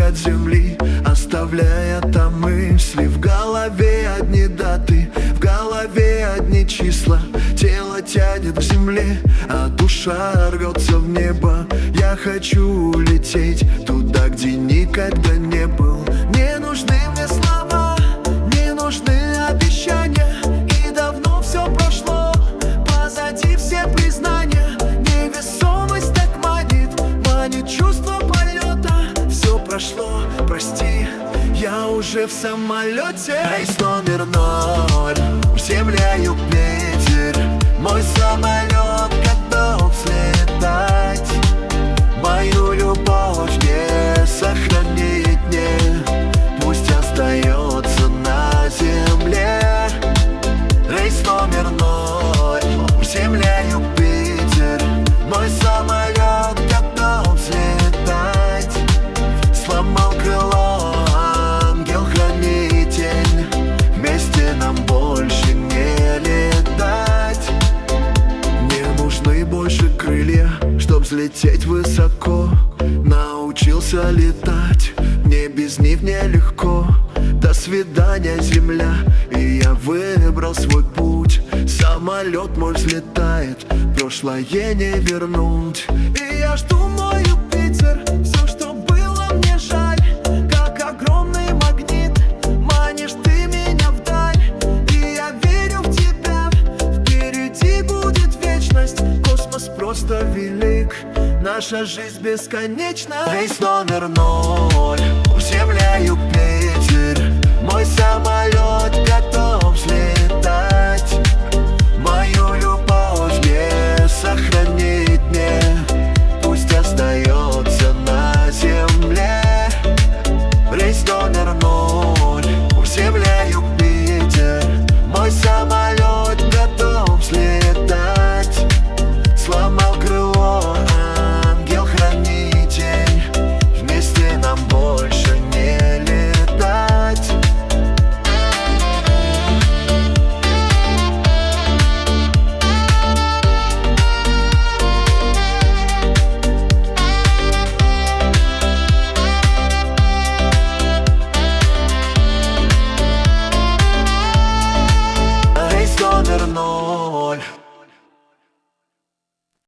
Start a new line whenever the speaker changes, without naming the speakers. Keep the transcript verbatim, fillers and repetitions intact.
от земли, оставляя там мысли. В голове одни даты, в голове одни числа. Тело тянет к земле, а душа рвется в небо. Я хочу лететь туда, где никогда не был. Не нужны мне слова, не нужны обещания, и давно все прошло, позади все признания. Невесомость так манит, манит чувство полета. Все прошло, прости, я уже в самолете. Рейс номер ноль, Земля, Юпитер. Мой самолет готов взлетать. Мою любовь не сохранить мне, пусть остается на земле. Рейс номер ноль, Земля, Юпитер. Мой самолет готов взлетать. Сломал крыло ангел-хранитель, вместе нам больше не летать. Не нужны больше крылья, чтоб взлететь высоко. Научился летать, мне без них нелегко. До свидания, земля, и я выбрал свой путь. Самолет мой взлетает, прошлое не вернуть. И я жду мой Юпитер, все, что было, мне жаль. Как огромный магнит, манишь ты меня вдаль. И я верю в тебя, впереди будет вечность. Космос просто велик, наша жизнь бесконечна. Рейс номер ноль, Земля, Юпитер. Мой самолет готов взлететь.